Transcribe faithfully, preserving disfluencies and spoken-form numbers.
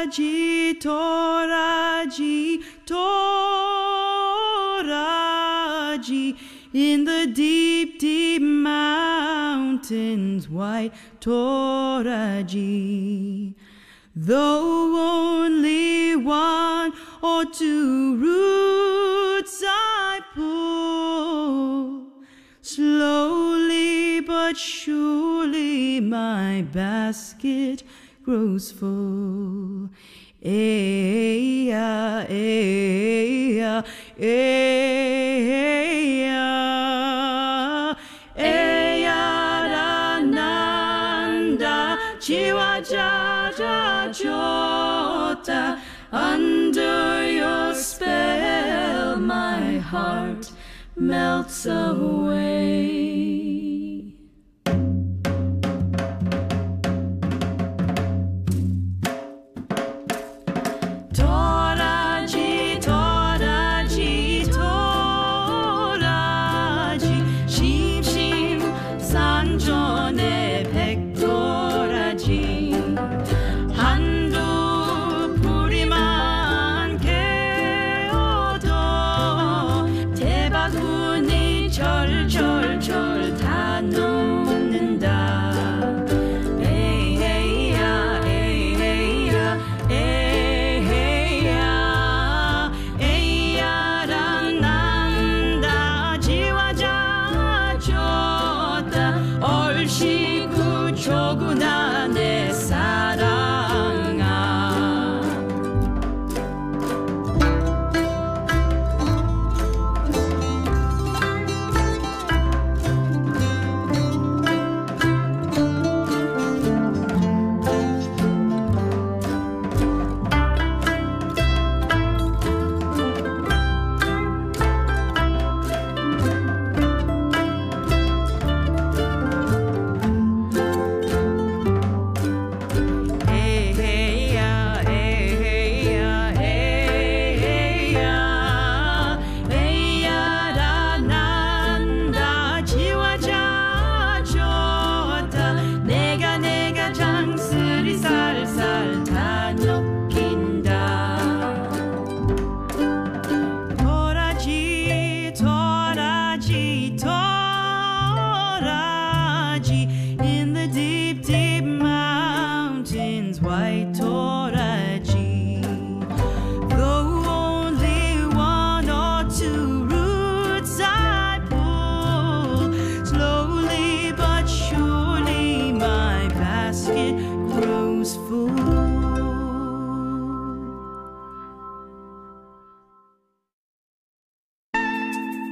토라지 토라지 토라지 in the deep deep mountains white 토라지 though only one or two roots I pull slowly but surely my basket grows full. Eya, eya, eya, eya nanda jiwajaja jota. Under your spell, my heart melts away. 토라지 토라지 토라지 심심산전의 백토라지 한두 뿌리만 캐어도 대바구니 절절절 다 녹는다. 에이야 에이야 에이야 에이야랑 난다 지와자줬다 얼씨구 조구나 내 사랑아. In the deep, deep mountains, white Torah.